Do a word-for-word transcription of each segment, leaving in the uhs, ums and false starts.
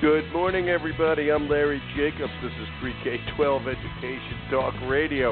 Good morning, everybody. I'm Larry Jacobs. This is Pre-K twelve Education Talk Radio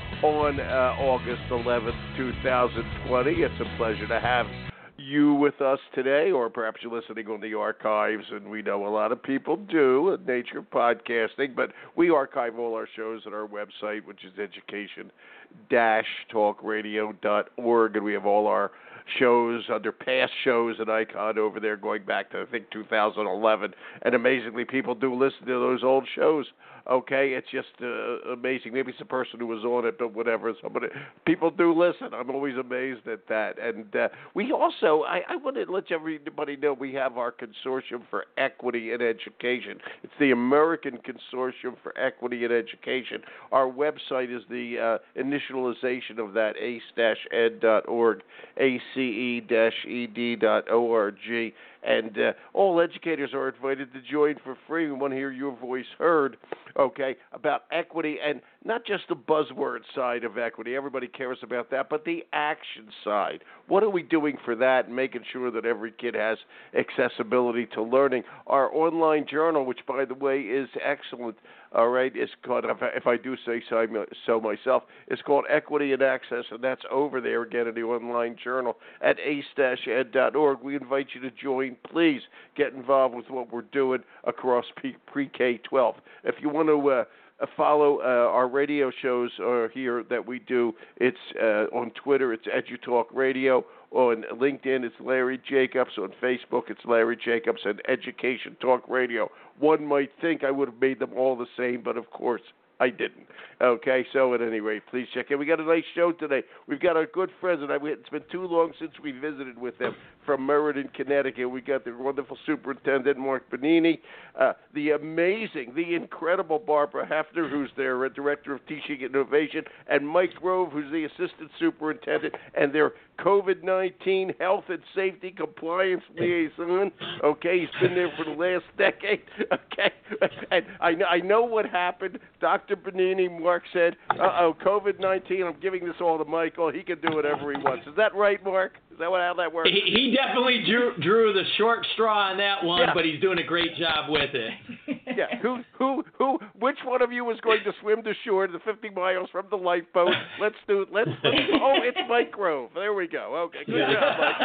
on uh, August eleventh, twenty twenty. It's a pleasure to have you with us today, or perhaps you're listening on the archives, and we know a lot of people do, the nature of podcasting, but we archive all our shows at our website, which is education dash talk radio dot org, and we have all our shows under past shows an icon over there going back to, I think, two thousand eleven. And amazingly, people do listen to those old shows. Okay, it's just uh, amazing. Maybe it's the person who was on it, but whatever. Somebody, people do listen. I'm always amazed at that. And uh, we also, I, I want to let everybody know we have our Consortium for Equity in Education. It's the American Consortium for Equity in Education. Our website is the uh, initialization of that, ace dash ed dot org, A C E dash E D dot org. And uh, all educators are invited to join for free. We want to hear your voice heard, okay, about equity, and not just the buzzword side of equity. Everybody cares about that, but the action side. What are we doing for that, and making sure that every kid has accessibility to learning? Our online journal, which, by the way, is excellent, all right, is called, if I do say so myself, it's called Equity and Access, and that's over there again in the online journal at ace dash ed dot org. We invite you to join. Please get involved with what we're doing across Pre-K twelve. If you want to uh, follow uh, our radio shows uh, here that we do, it's uh, on Twitter, it's EduTalk Radio. On LinkedIn, it's Larry Jacobs. On Facebook, it's Larry Jacobs and Education Talk Radio. One might think I would have made them all the same, but of course I didn't. Okay, so at any rate, please check in. We got a nice show today. We've got our good friends, and it's been too long since we visited with them, from Meriden, Connecticut. We got the wonderful superintendent, Mark Bonini, uh, the amazing, the incredible Barbara Hefner, who's their uh, director of teaching innovation, and Mike Grove, who's the assistant superintendent, and their COVID nineteen health and safety compliance liaison. Okay, he's been there for the last decade. Okay, and I know, I know what happened. Doctor Bonini, Mark said, uh-oh, COVID nineteen, I'm giving this all to Michael. He can do whatever he wants. Is that right, Mark? Is that what, how that works? He, he definitely drew, drew the short straw on that one, yeah. But he's doing a great job with it. Yeah. Who, who, who? Which one of you was going to swim to shore the fifty miles from the lifeboat? Let's do it. Let's. let's oh, it's Mike Grove. There we go. Okay. Good job, Mike.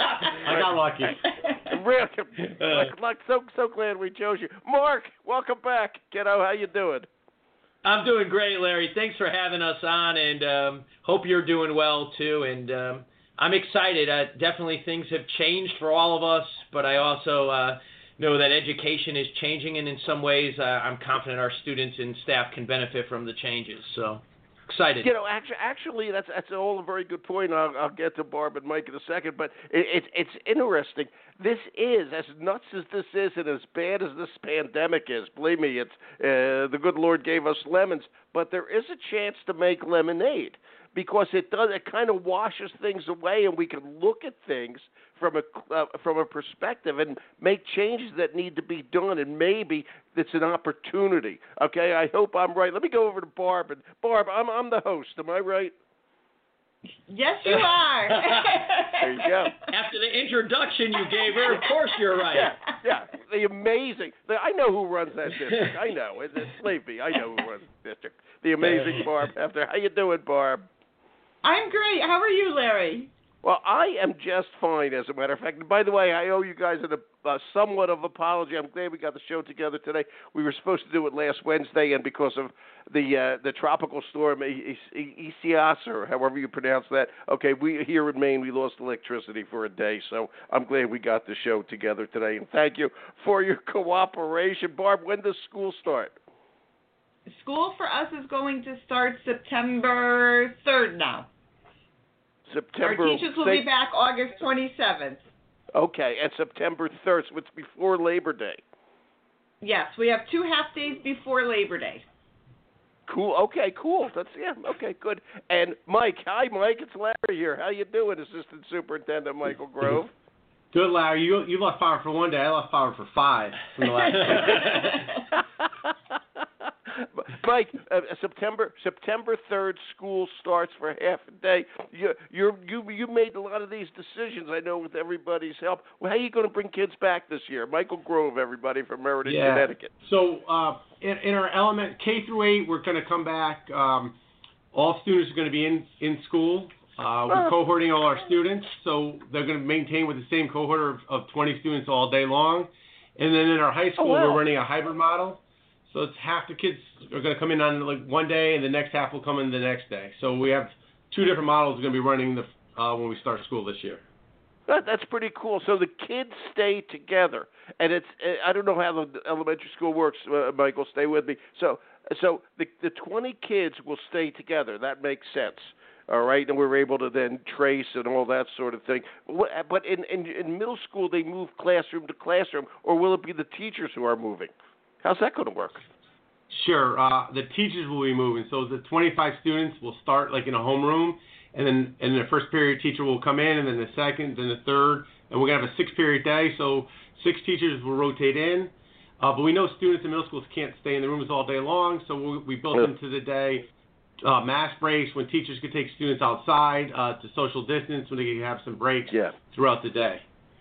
I got lucky. Really, like, like, so so glad we chose you, Mark. Welcome back, kiddo. How you doing? I'm doing great, Larry. Thanks for having us on, and um, hope you're doing well too. And um, I'm excited. Uh, definitely things have changed for all of us, but I also uh, know that education is changing, and in some ways, uh, I'm confident our students and staff can benefit from the changes. So excited. You know, actually, actually, that's that's all a very good point. I'll, I'll get to Barb and Mike in a second, but it, it, it's interesting. This is, as nuts as this is and as bad as this pandemic is, believe me, it's uh, the good Lord gave us lemons, but there is a chance to make lemonade, because it does, it kind of washes things away, and we can look at things from a uh, from a perspective and make changes that need to be done, and maybe it's an opportunity. Okay, I hope I'm right. Let me go over to Barb. And Barb, I'm I'm the host. Am I right? Yes, you are. There you go. After the introduction you gave her, of course you're right. Yeah, yeah. The amazing. The, I know who runs that district. I know. It's, it's Sleepy. I know who runs the district. The amazing Barb Hefner. How you doing, Barb? I'm great. How are you, Larry? Well, I am just fine, as a matter of fact. And by the way, I owe you guys a uh, somewhat of apology. I'm glad we got the show together today. We were supposed to do it last Wednesday, and because of the uh, the tropical storm Isaias, or however you pronounce that, okay, we here in Maine, we lost electricity for a day, so I'm glad we got the show together today. And thank you for your cooperation. Barb, when does school start? School for us is going to start September third now. September. Our teachers will be back August twenty-seventh. Okay, and September third, so it's before Labor Day. Yes, we have two half days before Labor Day. Cool. Okay, cool. That's yeah. Okay, good. And Mike, hi, Mike. It's Larry here. How you doing, Assistant Superintendent Michael Grove? Good, Larry. You you left power for one day. I left power for five from the last. Mike, uh, September September third, school starts for half a day. You you you you made a lot of these decisions. I know with everybody's help. Well, how are you going to bring kids back this year? Michael Grove, everybody from Meriden, yeah. Connecticut. So uh, in, in our element K through eight, we're going to come back. Um, all students are going to be in in school. Uh, we're cohorting all our students, so they're going to maintain with the same cohort of, of twenty students all day long. And then in our high school, oh, wow. we're running a hybrid model. So it's half the kids are going to come in on like one day, and the next half will come in the next day. So we have two different models we're going to be running the, uh, when we start school this year. That, that's pretty cool. So the kids stay together, and it's I don't know how the elementary school works. Uh, Michael, stay with me. So so the the twenty kids will stay together. That makes sense. All right, and we're able to then trace and all that sort of thing. But in, in, in middle school, they move classroom to classroom, or will it be the teachers who are moving? How's that going to work? Sure. Uh, the teachers will be moving. So the twenty-five students will start like in a homeroom, and then and the first period teacher will come in, and then the second, then the third, and we're going to have a six-period day, so six teachers will rotate in. Uh, but we know students in middle schools can't stay in the rooms all day long, so we, we built yeah. into the day Uh, mass breaks when teachers could take students outside uh, to social distance when they could have some breaks yeah. throughout the day.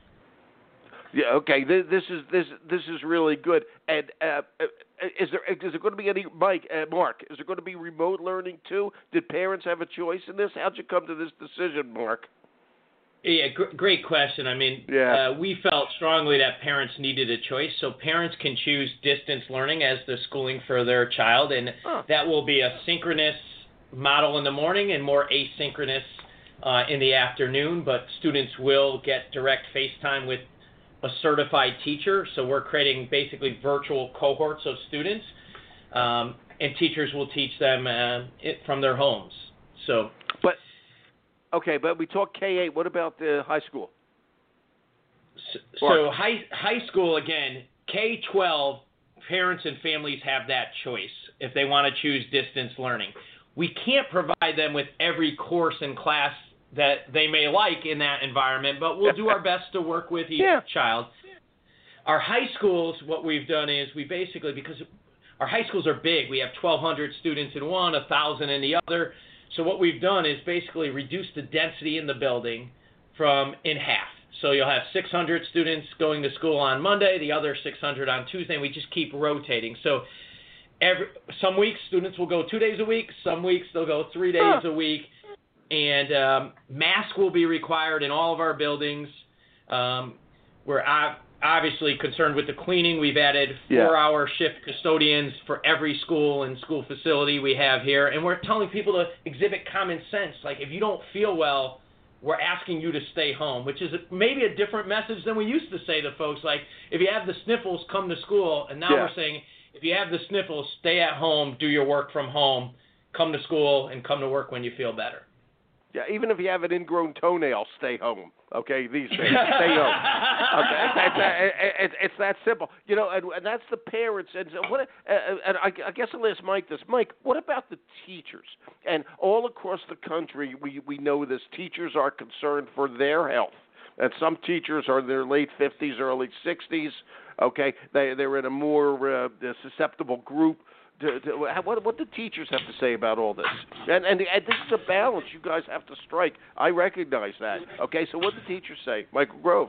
Yeah. Okay. This, this is this this is really good. And uh, is there is there going to be any Mike uh, Mark? Is there going to be remote learning too? Did parents have a choice in this? How'd you come to this decision, Mark? Yeah, gr- great question. I mean, yeah. uh, we felt strongly that parents needed a choice, so parents can choose distance learning as the schooling for their child, and huh. that will be a synchronous model in the morning and more asynchronous uh, in the afternoon, but students will get direct FaceTime with a certified teacher, so we're creating basically virtual cohorts of students, um, and teachers will teach them uh, it from their homes. So. But Okay, but we talk K eight. What about the high school? So, so high high school, again, K twelve, parents and families have that choice if they want to choose distance learning. We can't provide them with every course and class that they may like in that environment, but we'll do our best to work with each yeah. child. Our high schools, what we've done is we basically, because our high schools are big, we have twelve hundred students in one, one thousand in the other. So what we've done is basically reduce the density in the building from in half. So you'll have six hundred students going to school on Monday, the other six hundred on Tuesday, and we just keep rotating. So every some weeks students will go two days a week, some weeks they'll go three days huh. a week, and um, mask will be required in all of our buildings. Um, we're obviously concerned with the cleaning. We've added four-hour yeah. shift custodians for every school and school facility we have here, and we're telling people to exhibit common sense. Like, if you don't feel well, we're asking you to stay home, which is maybe a different message than we used to say to folks. Like, if you have the sniffles, come to school. And now yeah. we're saying, if you have the sniffles, stay at home, do your work from home, come to school, and come to work when you feel better. Yeah, even if you have an ingrown toenail, stay home. Okay, these days, stay home. Okay, that's, uh, it, it's that simple. You know, and, and that's the parents. And so what? Uh, and I, I guess I'll ask Mike this. Mike, what about the teachers? And all across the country, we we know this. Teachers are concerned for their health, and some teachers are in their late fifties, early sixties. Okay, they they're in a more uh, susceptible group. To, to, what what do teachers have to say about all this? And, and and this is a balance you guys have to strike. I recognize that. Okay, so what do teachers say? Michael Grove.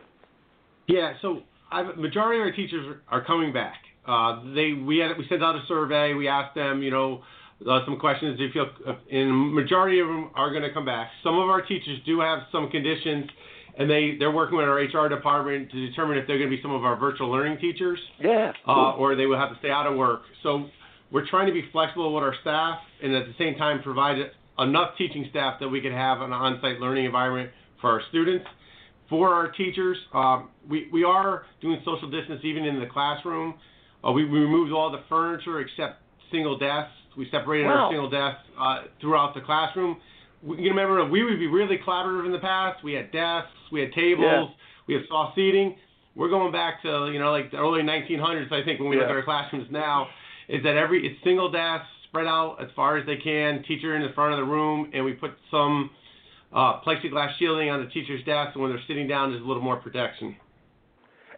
Yeah, so I've, majority of our teachers are coming back. Uh, they we had we sent out a survey. We asked them, you know, uh, some questions. If you feel, and majority of them are going to come back. Some of our teachers do have some conditions, and they they're working with our H R department to determine if they're going to be some of our virtual learning teachers. Yeah. Uh, or they will have to stay out of work. So we're trying to be flexible with our staff and at the same time provide enough teaching staff that we can have an on-site learning environment for our students. For our teachers, um, we, we are doing social distance even in the classroom. Uh, we, we removed all the furniture except single desks. We separated wow. our single desks uh, throughout the classroom. We, you remember, we would be really collaborative in the past. We had desks, we had tables, yeah. we had soft seating. We're going back to, you know, like the early nineteen hundreds, I think, when we yeah. look at our classrooms now. Is that every it's single desks spread out as far as they can, teacher in the front of the room, and we put some uh, plexiglass shielding on the teacher's desk, and when they're sitting down, there's a little more protection.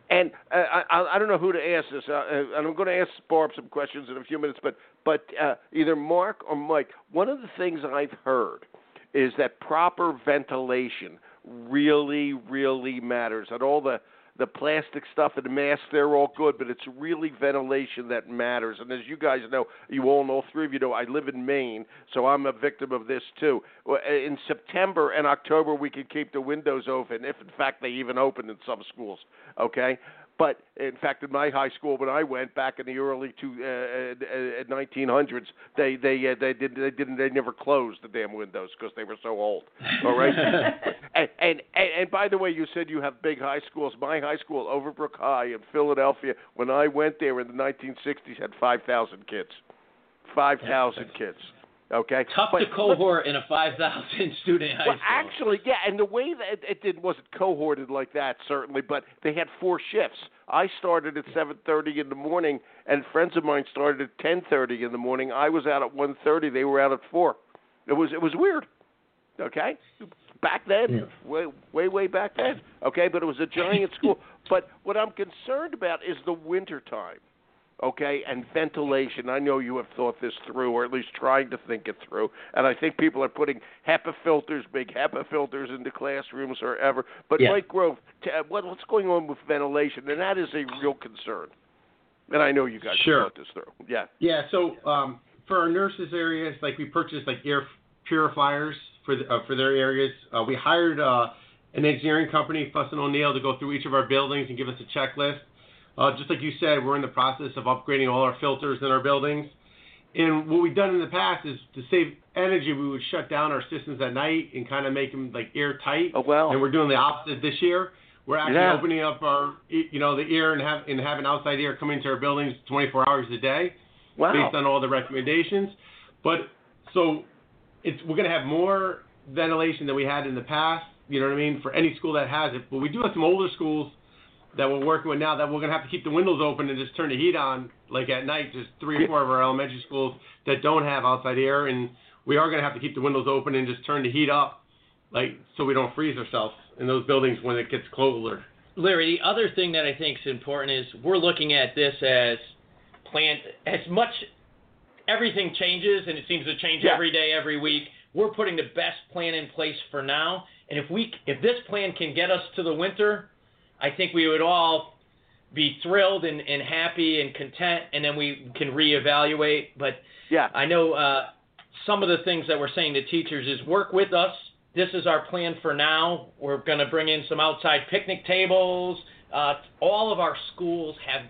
And uh, I, I don't know who to ask this, uh, and I'm going to ask Barb some questions in a few minutes, but, but uh, either Mark or Mike, one of the things I've heard is that proper ventilation really, really matters. And all the, the plastic stuff and the masks, they're all good, but it's really ventilation that matters. And as you guys know, you all know, three of you know, I live in Maine, so I'm a victim of this too. In September and October, we can keep the windows open, if in fact they even open in some schools, okay? But in fact, in my high school, when I went back in the early two, uh, uh, nineteen hundreds, they they uh, they did they didn't they never closed the damn windows because they were so old. All right. and, and and and by the way, you said you have big high schools. My high school, Overbrook High in Philadelphia, when I went there in the nineteen sixties, had five thousand kids. Five thousand kids. Okay. Tough but, to cohort in a five thousand student high well, school. Well, actually, yeah, and the way that it, it did wasn't cohorted like that, certainly, but they had four shifts. I started at seven thirty in the morning, and friends of mine started at ten thirty in the morning. I was out at one thirty. They were out at four. It was it was weird. Okay, back then, yeah. way way way back then. Okay, but it was a giant school. But what I'm concerned about is the winter time. Okay, and ventilation. I know you have thought this through, or at least trying to think it through. And I think people are putting HEPA filters, big HEPA filters into classrooms or ever. But yeah. Mike Grove, t- what, what's going on with ventilation? And that is a real concern. And I know you guys sure. have thought this through. Yeah. Yeah, so um, for our nurses areas, like we purchased like air purifiers for the, uh, for their areas. Uh, we hired uh, an engineering company, Fuss and O'Neill, to go through each of our buildings and give us a checklist. Uh, just like you said, we're in the process of upgrading all our filters in our buildings. And what we've done in the past is to save energy, we would shut down our systems at night and kind of make them like airtight. Oh, well. And we're doing the opposite this year. We're actually yeah. opening up our, you know, the air and have and having outside air come into our buildings twenty-four hours a day, wow. based on all the recommendations. But so it's we're going to have more ventilation than we had in the past. You know what I mean? For any school that has it, but we do have some older schools that we're working with now that we're going to have to keep the windows open and just turn the heat on, like at night. There's three or four of our elementary schools that don't have outside air, and we are going to have to keep the windows open and just turn the heat up, like so we don't freeze ourselves in those buildings when it gets colder. Larry, the other thing that I think is important is we're looking at this as plan as much. Everything changes, and it seems to change yeah. every day, every week. We're putting the best plan in place for now, and if we if this plan can get us to the winter, I think we would all be thrilled and, and happy and content, and then we can reevaluate. But yeah. I know uh, some of the things that we're saying to teachers is work with us. This is our plan for now. We're going to bring in some outside picnic tables. Uh, all of our schools have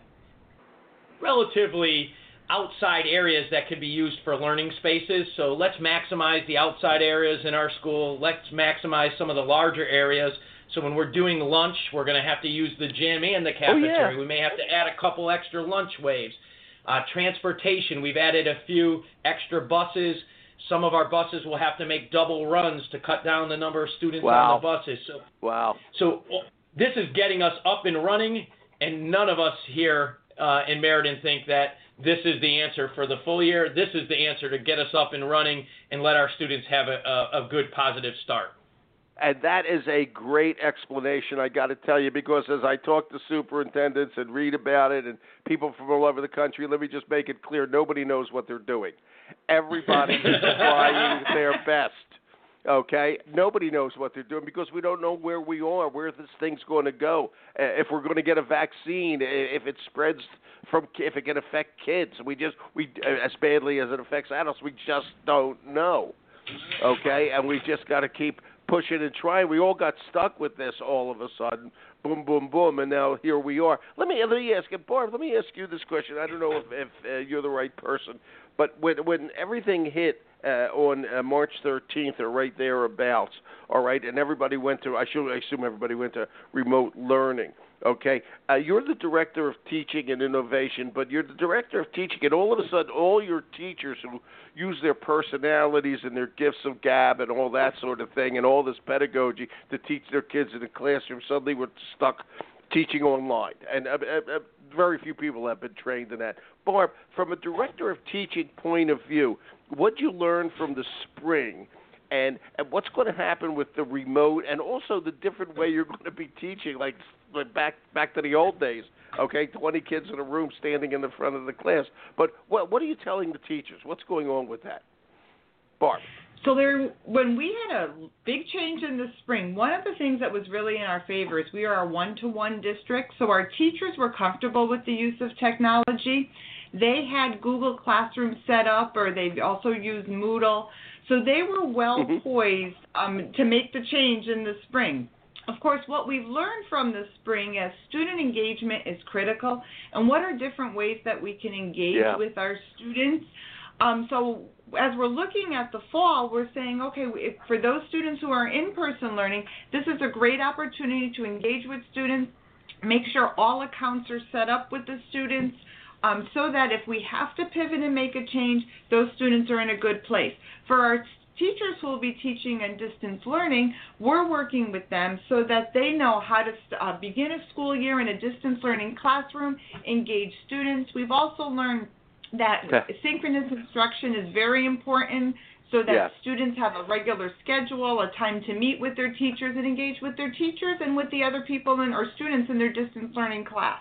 relatively outside areas that could be used for learning spaces. So let's maximize the outside areas in our school. Let's maximize some of the larger areas. So when we're doing lunch, we're going to have to use the gym and the cafeteria. Oh, yeah. We may have to add a couple extra lunch waves. Uh, transportation, we've added a few extra buses. Some of our buses will have to make double runs to cut down the number of students wow. on the buses. So, wow. So this is getting us up and running, and none of us here uh, in Meriden think that this is the answer for the full year. This is the answer to get us up and running and let our students have a, a, a good, positive start. And that is a great explanation, I got to tell you, because as I talk to superintendents and read about it and people from all over the country, let me just make it clear, nobody knows what they're doing. Everybody is trying their best, okay? Nobody knows what they're doing because we don't know where we are, where this thing's going to go, if we're going to get a vaccine, if it spreads from, if it can affect kids. We just, we as badly as it affects adults, we just don't know, okay? And we just got to keep pushing and trying. We all got stuck with this all of a sudden. Boom, boom, boom, and now here we are. Let me let me ask you, Barb, let me ask you this question. I don't know if, if uh, you're the right person, but when when everything hit uh, on uh, March thirteenth or right thereabouts, all right, and everybody went to, I should I assume everybody went to remote learning. Okay, uh, you're the director of teaching and innovation, but you're the director of teaching, and all of a sudden, all your teachers who use their personalities and their gifts of gab and all that sort of thing, and all this pedagogy to teach their kids in the classroom, suddenly were stuck teaching online, and uh, uh, very few people have been trained in that. Barb, from a director of teaching point of view, what did you learn from the spring and, and what's going to happen with the remote, and also the different way you're going to be teaching, like, like back back to the old days. Okay, twenty kids in a room standing in the front of the class. But what what are you telling the teachers? What's going on with that, Barb? So there, when we had a big change in the spring, one of the things that was really in our favor is we are a one-to-one district, so our teachers were comfortable with the use of technology. They had Google Classroom set up, or they also used Moodle, so they were well mm-hmm. poised um, to make the change in the spring. Of course, what we've learned from the spring is student engagement is critical, and what are different ways that we can engage yeah. with our students. Um, so as we're looking at the fall, we're saying, okay, if, for those students who are in-person learning, this is a great opportunity to engage with students, make sure all accounts are set up with the students, um, so that if we have to pivot and make a change, those students are in a good place. For our teachers who will be teaching in distance learning, we're working with them so that they know how to uh, begin a school year in a distance learning classroom, engage students. We've also learned that okay. synchronous instruction is very important so that yeah. students have a regular schedule, a time to meet with their teachers and engage with their teachers and with the other people in, or students in their distance learning class.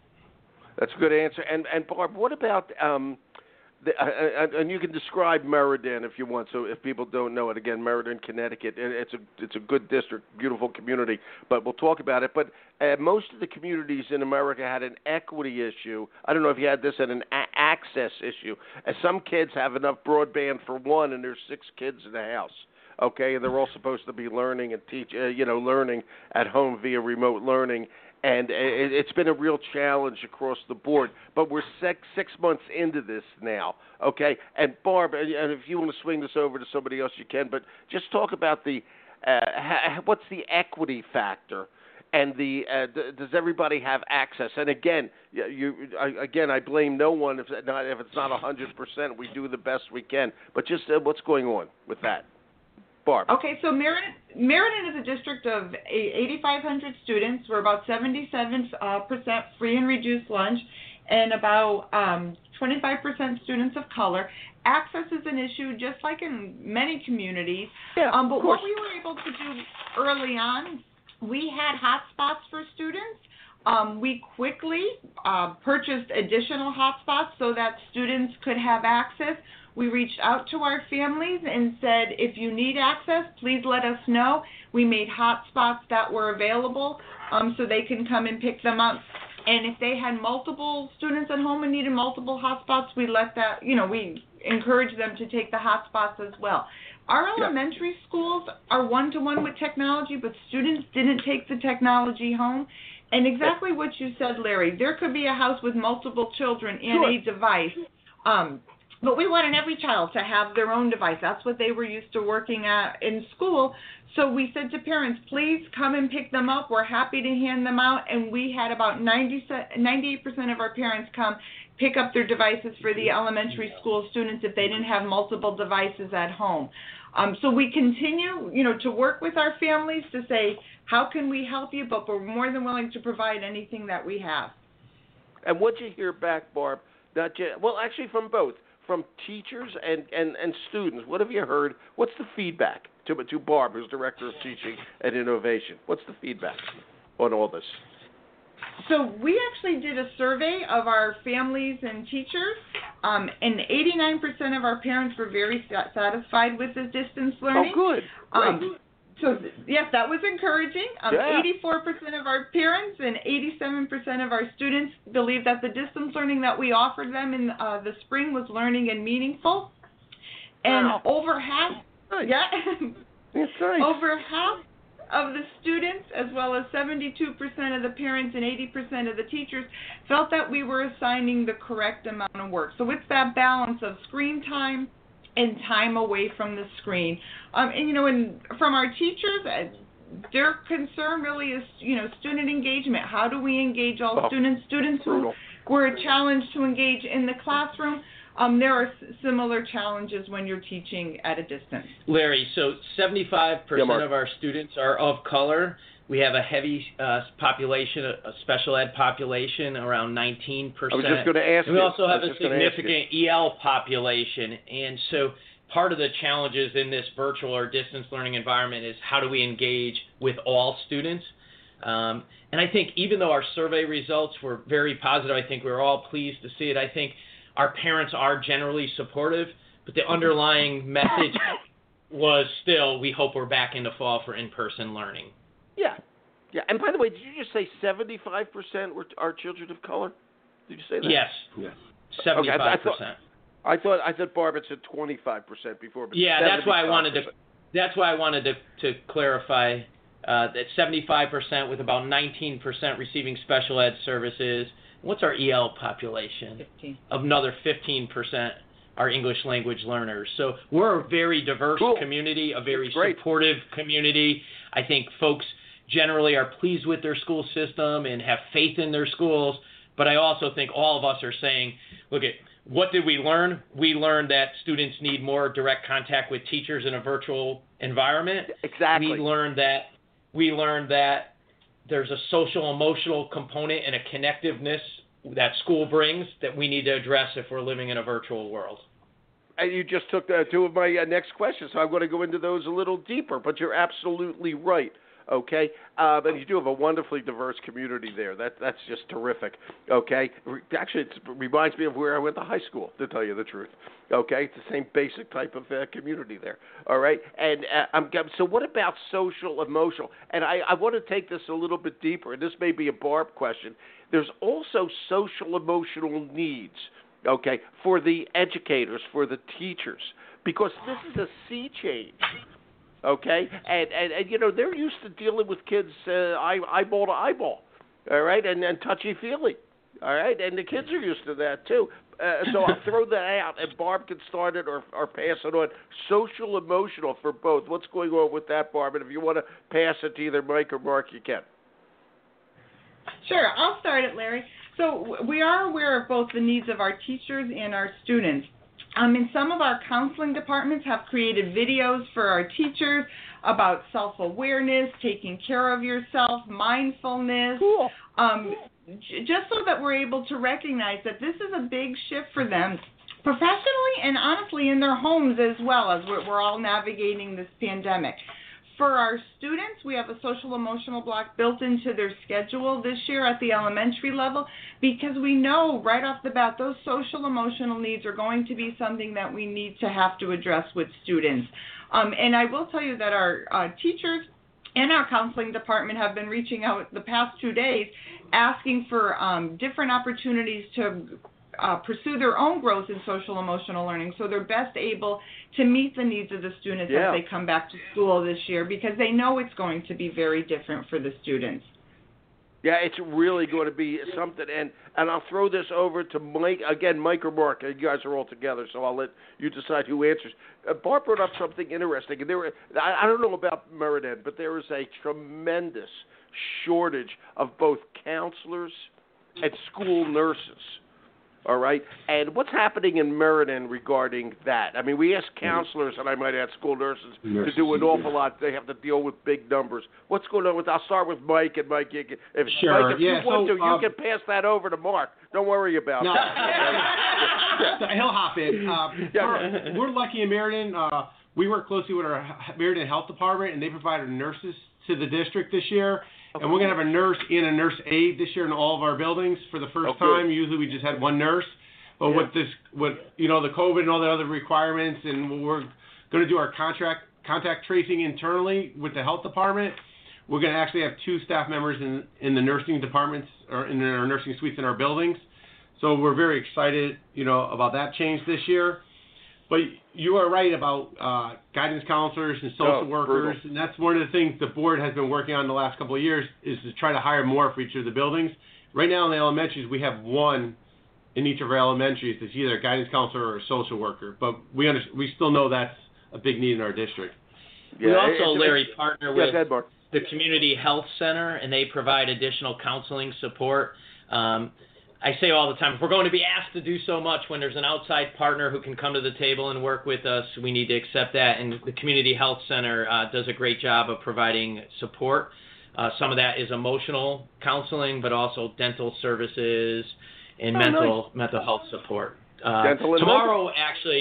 That's a good answer. And, and Barb, what about, um, the, uh, and you can describe Meriden if you want, so if people don't know it, again, Meriden, Connecticut, it's a it's a good district, beautiful community, but we'll talk about it. But uh, most of the communities in America had an equity issue. I don't know if you had this at an a- access issue. As some kids have enough broadband for one, and there's six kids in the house. Okay, and they're all supposed to be learning and teach, uh, you know, learning at home via remote learning. And it's been a real challenge across the board. But we're six, six months into this now, okay? And Barb, and if you want to swing this over to somebody else, you can. But just talk about the uh, ha, what's the equity factor, and the uh, th- does everybody have access? And again, you I, again, I blame no one if not if it's not a hundred percent. We do the best we can. But just uh, what's going on with that? Barb. Okay, so Meriden, Meriden is a district of eighty-five hundred students. We're about seventy-seven percent free and reduced lunch, and about um, twenty-five percent students of color. Access is an issue, just like in many communities. Yeah, um, but of course. What we were able to do early on, we had hotspots for students. Um, we quickly uh, purchased additional hotspots so that students could have access. We reached out to our families and said, if you need access, please let us know. We made hotspots that were available um, so they can come and pick them up. And if they had multiple students at home and needed multiple hotspots, we let that, you know, we encourage them to take the hotspots as well. Our elementary yeah. schools are one-to-one with technology, but students didn't take the technology home. And exactly what you said, Larry, there could be a house with multiple children and sure. a device. Um, But we wanted every child to have their own device. That's what they were used to working at in school. So we said to parents, please come and pick them up. We're happy to hand them out. And we had about ninety, ninety-eight percent of our parents come pick up their devices for the elementary school students if they didn't have multiple devices at home. Um, so we continue, you know, to work with our families to say, how can we help you? But we're more than willing to provide anything that we have. And what'd you hear back, Barb? Not just, well, actually from both. From teachers and, and, and students, what have you heard? What's the feedback to to Barb, who's Director of Teaching and Innovation? What's the feedback on all this? So we actually did a survey of our families and teachers, um, and eighty-nine percent of our parents were very satisfied with the distance learning. Oh, good. Great. Um, So, yes, that was encouraging. Um, yeah. eighty-four percent of our parents and eighty-seven percent of our students believe that the distance learning that we offered them in uh, the spring was learning and meaningful. And wow. over half, nice. yeah, That's nice. over half of the students, as well as seventy-two percent of the parents and eighty percent of the teachers, felt that we were assigning the correct amount of work. So it's that balance of screen time and time away from the screen. Um, and, you know, and from our teachers, uh, their concern really is, you know, student engagement. How do we engage all oh, students? Students brutal. who were challenged to engage in the classroom. Um, there are s- similar challenges when you're teaching at a distance. Larry, so seventy-five percent yeah, of our students are of color. We have a heavy uh, population, a special ed population, around nineteen percent. I was just going to ask and we you. also have a significant E L population. And so part of the challenges in this virtual or distance learning environment is how do we engage with all students? Um, and I think even though our survey results were very positive, I think we were all pleased to see it. I think our parents are generally supportive, but the underlying message was still, we hope we're back in the fall for in-person learning. Yeah. Yeah. And by the way, did you just say seventy-five percent were are children of color? Did you say that? Yes. Yes. seventy-five percent. I thought I thought Barb had said twenty-five percent before, but yeah, that's why I wanted to. That's why I wanted to to clarify uh, that seventy-five percent with about nineteen percent receiving special ed services. What's our E L population? fifteen. Another fifteen percent are English language learners. So we're a very diverse Cool. community, a very Great. supportive community. I think folks generally are pleased with their school system and have faith in their schools. But I also think all of us are saying, look at. What did we learn? We learned that students need more direct contact with teachers in a virtual environment. Exactly. We learned that we learned that there's a social emotional component and a connectiveness that school brings that we need to address if we're living in a virtual world. And you just took uh, two of my uh, next questions, so I'm going to go into those a little deeper. But you're absolutely right. Okay, um, and you do have a wonderfully diverse community there. That that's just terrific. Okay, actually, it reminds me of where I went to high school, to tell you the truth. Okay, it's the same basic type of uh, community there. All right, and uh, I'm so what about social emotional? And I, I want to take this a little bit deeper. And this may be a Barb question. There's also social emotional needs. Okay, for the educators, for the teachers, because this is a sea change. Okay, and, and and you know they're used to dealing with kids uh, eye, eyeball to eyeball, all right, and and touchy feely, all right, and the kids are used to that too. Uh, so I'll throw that out, and Barb can start it or or pass it on. Social emotional for both. What's going on with that, Barb? And if you want to pass it to either Mike or Mark, you can. Sure, I'll start it, Larry. So we are aware of both the needs of our teachers and our students. Um, and some of our counseling departments have created videos for our teachers about self-awareness, taking care of yourself, mindfulness, Cool. um, j- just so that we're able to recognize that this is a big shift for them professionally and honestly in their homes as well as we're, we're all navigating this pandemic. For our students, we have a social emotional block built into their schedule this year at the elementary level because we know right off the bat those social emotional needs are going to be something that we need to have to address with students. Um, and I will tell you that our uh, teachers and our counseling department have been reaching out the past two days asking for um, different opportunities to Uh, pursue their own growth in social emotional learning so they're best able to meet the needs of the students Yeah. as they come back to school this year because they know it's going to be very different for the students. Yeah, it's really going to be something, and and I'll throw this over to Mike again, Mike or Mark. You guys are all together, so I'll let you decide who answers. Uh, Barb brought up something interesting, and there were, I, I don't know about Meriden, but there is a tremendous shortage of both counselors and school nurses. All right, and what's happening in Meriden regarding that? I mean, we ask counselors, and I might add school nurses, Nurses, to do an awful yeah. lot. They have to deal with big numbers. What's going on with? I'll start with Mike, and Mike, you can, if Sure, Mike, if yeah, you want so, to, you um, can pass that over to Mark. Don't worry about No. that. So he'll hop in. Uh, Yeah. we're, we're lucky in Meriden. Uh, we work closely with our Meriden Health Department, and they provided nurses to the district this year. Okay. And we're going to have a nurse and a nurse aide this year in all of our buildings for the first Oh, good. time. Usually we just had one nurse. But Yeah. with this, with you know the COVID and all the other requirements, and we're going to do our contract contact tracing internally with the health department. We're going to actually have two staff members in in the nursing departments or in our nursing suites in our buildings. So we're very excited, you know, about that change this year. But you are right about uh, guidance counselors and social Oh, workers, brutal. and that's one of the things the board has been working on the last couple of years is to try to hire more for each of the buildings. Right now in the elementaries, we have one in each of our elementaries that's either a guidance counselor or a social worker. But we under, we still know that's a big need in our district. We Yeah, also, it's- Larry, it's- partner Yeah, with go ahead, Mark. the Community Health Center, and they provide additional counseling support. Um, I say all the time, if we're going to be asked to do so much when there's an outside partner who can come to the table and work with us, we need to accept that. And the Community Health Center uh, does a great job of providing support. Uh, some of that is emotional counseling, but also dental services and Oh, mental nice. mental health support. Uh, Dental and tomorrow, actually,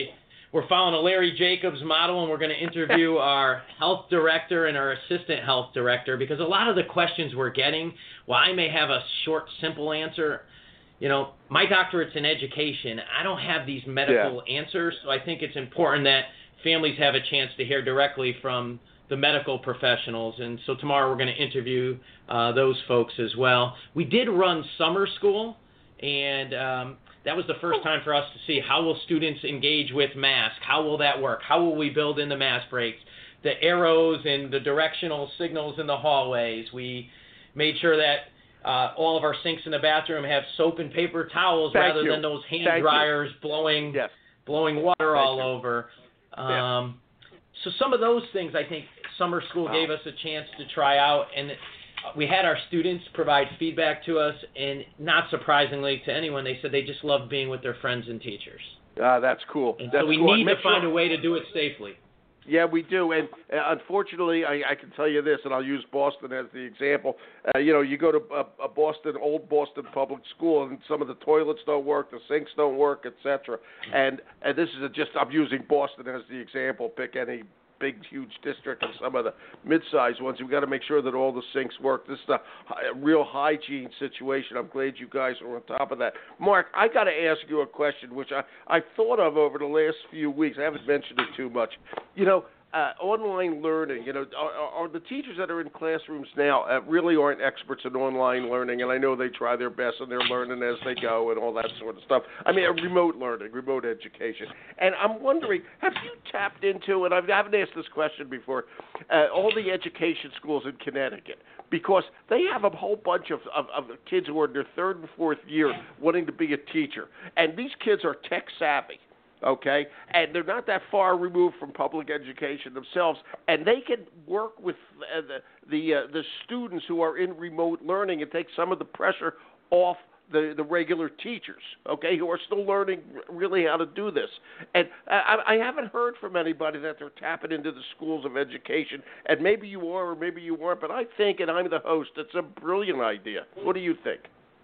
we're following a Larry Jacobs model, and we're going to interview our health director and our assistant health director, because a lot of the questions we're getting, while I may have a short, simple answer, you know, my doctorate's in education. I don't have these medical yeah. answers, so I think it's important that families have a chance to hear directly from the medical professionals. And so tomorrow we're going to interview uh, those folks as well. We did run summer school, and um, that was the first time for us to see how will students engage with mask, how will that work, how will we build in the mask breaks, the arrows and the directional signals in the hallways. We made sure that uh, all of our sinks in the bathroom have soap and paper towels Thank rather you. than those hand Thank dryers you. blowing yes. blowing water Thank all you. over. Um, yeah. So some of those things, I think summer school wow. gave us a chance to try out, and we had our students provide feedback to us, and not surprisingly to anyone, they said they just loved being with their friends and teachers. Ah, that's cool. And that's so we cool. need Make to find sure- a way to do it safely. Yeah, we do, and uh, unfortunately, I, I can tell you this, and I'll use Boston as the example. Uh, you know, you go to a, a Boston, old Boston public school, and some of the toilets don't work, the sinks don't work, et cetera. And and this is a just I'm using Boston as the example. Pick any big, huge district and some of the mid-sized ones. We've got to make sure that all the sinks work. This is a, a real hygiene situation. I'm glad you guys are on top of that. Mark, I got to ask you a question, which I, I thought of over the last few weeks. I haven't mentioned it too much. You know, uh, online learning, you know, are, are the teachers that are in classrooms now uh, really aren't experts in online learning, and I know they try their best and they're learning as they go and all that sort of stuff. I mean, uh, remote learning, remote education. And I'm wondering, have you tapped into, and I haven't asked this question before, uh, all the education schools in Connecticut, because they have a whole bunch of, of, of kids who are in their third and fourth year wanting to be a teacher. And these kids are tech savvy. Okay, and they're not that far removed from public education themselves, and they can work with uh, the the, uh, the students who are in remote learning and take some of the pressure off the, the regular teachers, okay, who are still learning really how to do this. And I, I haven't heard from anybody that they're tapping into the schools of education, and maybe you are or maybe you aren't, but I think, and I'm the host, it's a brilliant idea. What do you think?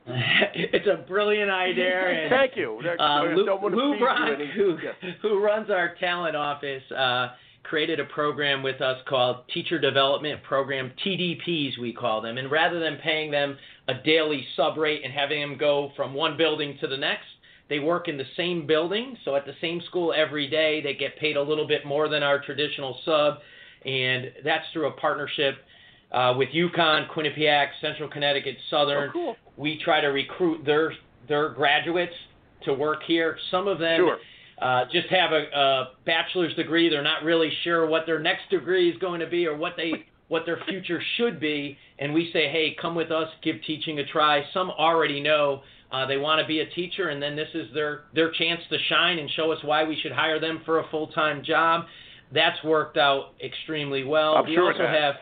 It's a brilliant idea. And, Thank you. Uh, Lou, Lou Brock, any, who, yeah. who runs our talent office, uh, created a program with us called Teacher Development Program, T D Ps we call them. And rather than paying them a daily sub rate and having them go from one building to the next, they work in the same building. So at the same school every day, they get paid a little bit more than our traditional sub. And that's through a partnership Uh, with UConn, Quinnipiac, Central Connecticut, Southern. Oh, cool. We try to recruit their their graduates to work here. Some of them sure. uh, just have a, a bachelor's degree. They're not really sure what their next degree is going to be or what they what their future should be. And we say, hey, come with us, give teaching a try. Some already know uh, they want to be a teacher, and then this is their, their chance to shine and show us why we should hire them for a full-time job. That's worked out extremely well. I'm we sure also it has. have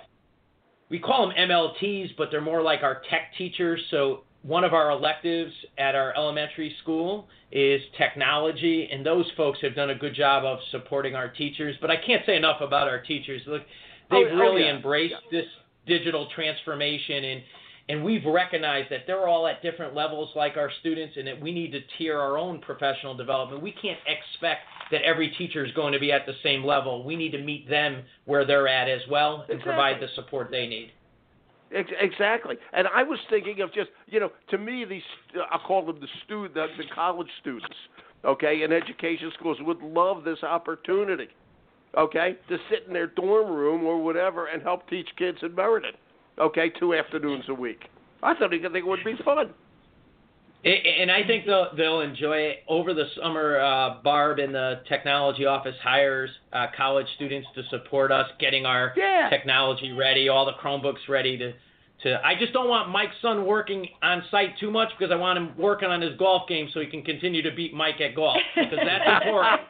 We call them M L Ts, but they're more like our tech teachers. So one of our electives at our elementary school is technology, and those folks have done a good job of supporting our teachers. But I can't say enough about our teachers. Look, they've oh, really oh, yeah. embraced yeah. this digital transformation, and and we've recognized that they're all at different levels like our students, and that we need to tier our own professional development. We can't expect that every teacher is going to be at the same level. We need to meet them where they're at as well and exactly. provide the support they need. Exactly. And I was thinking of just, you know, to me, these, I'll call them the student, the, the college students, okay, in education schools would love this opportunity, okay, to sit in their dorm room or whatever and help teach kids in Meriden, okay, two afternoons a week. I thought it would be fun. And I think they'll they'll enjoy it. Over the summer, uh, Barb in the technology office hires uh, college students to support us getting our yeah. technology ready, all the Chromebooks ready to, to. I just don't want Mike's son working on site too much because I want him working on his golf game so he can continue to beat Mike at golf because that's important.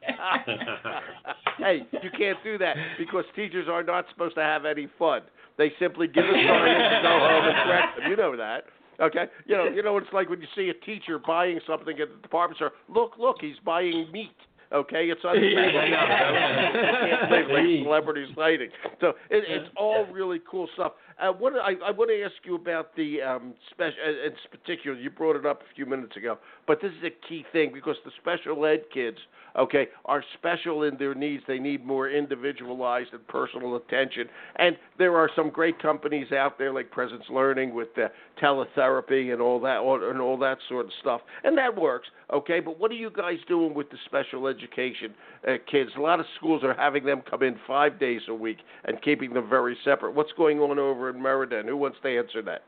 Hey, you can't do that because teachers are not supposed to have any fun. They simply give assignments and go home and correct them. You know that. Okay, you know, you know what it's like when you see a teacher buying something at the department store. Look, look, he's buying meat. Okay, it's unbelievable. Can't live like celebrities lighting. So it, it's all really cool stuff. uh, what I, I want to ask you about the um, special, in particular. You brought it up a few minutes ago, but this is a key thing because the special ed kids, okay, are special in their needs. They need more individualized and personal attention. And there are some great companies out there like Presence Learning with uh, teletherapy and all that, and all that sort of stuff, and that works, okay. But what are you guys doing with the special education uh, kids? A lot of schools are having them come in five days a week and keeping them very separate. What's going on over in Meriden? Who wants to answer that?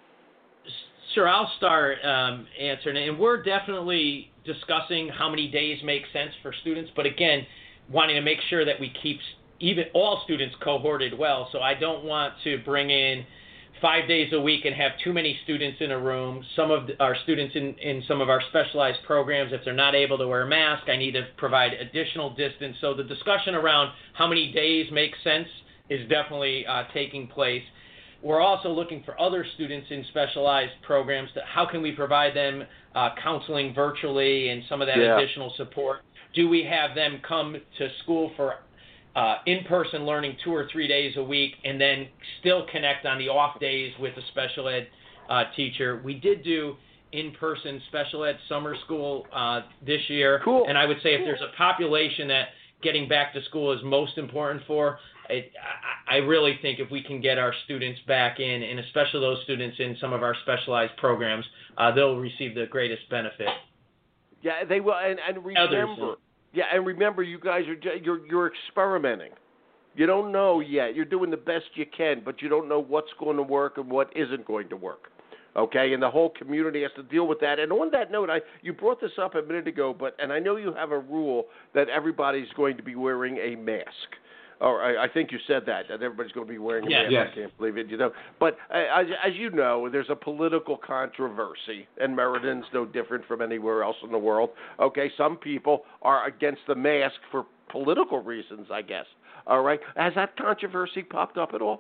Sure, I'll start um, answering it. And we're definitely discussing how many days make sense for students, but again, wanting to make sure that we keep even all students cohorted well. So I don't want to bring in five days a week and have too many students in a room. Some of the, our students in, in some of our specialized programs, if they're not able to wear a mask, I need to provide additional distance. So the discussion around how many days make sense is definitely uh, taking place. We're also looking for other students in specialized programs to how can we provide them uh, counseling virtually and some of that yeah. additional support. Do we have them come to school for uh, in-person learning two or three days a week and then still connect on the off days with a special ed uh, teacher? We did do in-person special ed summer school uh, this year. Cool. And I would say cool. if there's a population that getting back to school is most important for, It, I, I really think if we can get our students back in, and especially those students in some of our specialized programs, uh, they'll receive the greatest benefit. Yeah, they will, and, and remember, Others. yeah, and remember, you guys are you're you're experimenting. You don't know yet. You're doing the best you can, but you don't know what's going to work and what isn't going to work. Okay, and the whole community has to deal with that. And on that note, I you brought this up a minute ago, but and I know you have a rule that everybody's going to be wearing a mask. Or I, I think you said that, that everybody's going to be wearing a yes. mask. Yes. I can't believe it, you know. But uh, as, as you know, there's a political controversy, and Meriden's no different from anywhere else in the world. Okay, some people are against the mask for political reasons, I guess. All right, has that controversy popped up at all?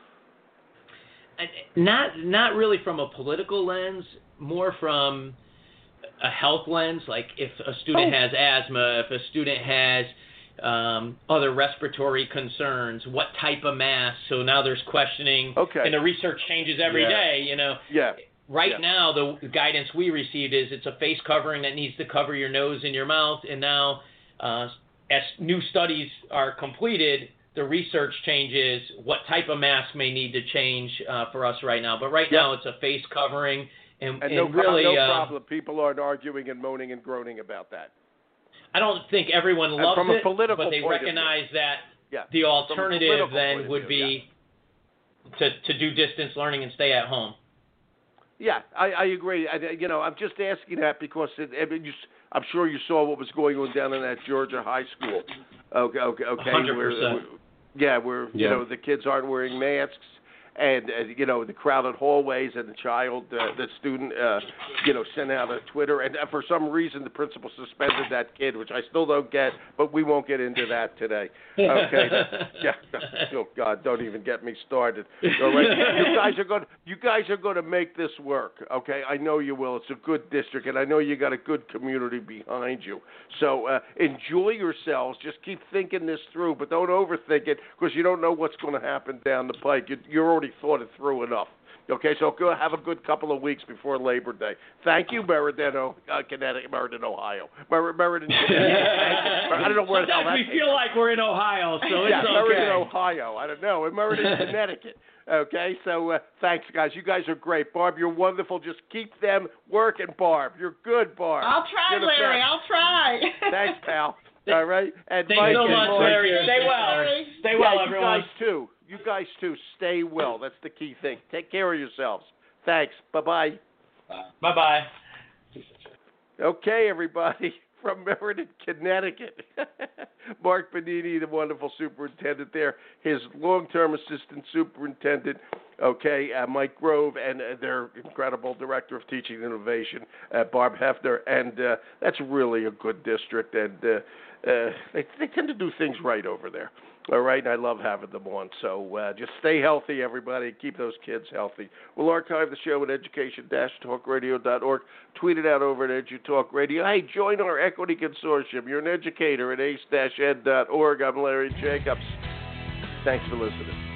Not, not really from a political lens, more from a health lens. Like if a student Oh. has asthma, if a student has um, other respiratory concerns, what type of mask. So now there's questioning, Okay. and the research changes every Yeah. day. You know, Yeah. right Yeah. now the guidance we received is it's a face covering that needs to cover your nose and your mouth. And now, uh, as new studies are completed, the research changes what type of mask may need to change uh, for us right now. But right Yeah. now it's a face covering, and, And, and no, really, no uh, problem. People aren't arguing and moaning and groaning about that. I don't think everyone loves from a it, political but they point of view. recognize that Yeah. the From a alternative political point then of would view, be to, to do distance learning and stay at home. Yeah, I, I agree. I, you know, I'm just asking that because it, I mean, you, I'm sure you saw what was going on down in that Georgia high school. Okay, okay, okay. one hundred where- percent. where- yeah, where you Yeah. know the kids aren't wearing masks, and uh, you know the crowded hallways, and the child, uh, the student, uh, you know, sent out a Twitter, and uh, for some reason the principal suspended that kid, which I still don't get, but we won't get into that today. Okay, yeah. Oh God, don't even get me started. All right, you guys are going, you guys are going to make this work. Okay, I know you will. It's a good district, and I know you got a good community behind you. So uh, enjoy yourselves. Just keep thinking this through, but don't overthink it because you don't know what's going to happen down the pike. You, you're already thought it through enough. Okay, so go have a good couple of weeks before Labor Day. Thank you, Meriden, uh, Connecticut, Meriden, Ohio. Mer- Meriden, I don't know where the hell Sometimes that we feel like we're in Ohio, so it's yeah, okay. Meriden, Ohio. I don't know. And Meriden, Connecticut. Okay, so uh, thanks, guys. You guys are great. Barb, you're wonderful. Just keep them working, Barb. You're good, Barb. I'll try, You're the Larry. best. I'll try. Thanks, pal. All right? And Thanks Mike so and much, Mark- Larry. Stay well. Larry. Stay Yeah, well, you everyone. guys too. You guys too. Stay well. That's the key thing. Take care of yourselves. Thanks. Bye-bye. Bye-bye. Okay, everybody. From Meriden, Connecticut. Mark Benini, the wonderful superintendent there. His long-term assistant superintendent, okay, uh, Mike Grove, and uh, their incredible director of teaching innovation, uh, Barb Hefner. And uh, that's really a good district, and uh, uh, they, they tend to do things right over there. All right, and I love having them on. So uh, just stay healthy, everybody. Keep those kids healthy. We'll archive the show at education dash talk radio dot org. Tweet it out over at EduTalk Radio. Hey, join our Equity Consortium. You're an educator at ace dash ed dot org. I'm Larry Jacobs. Thanks for listening.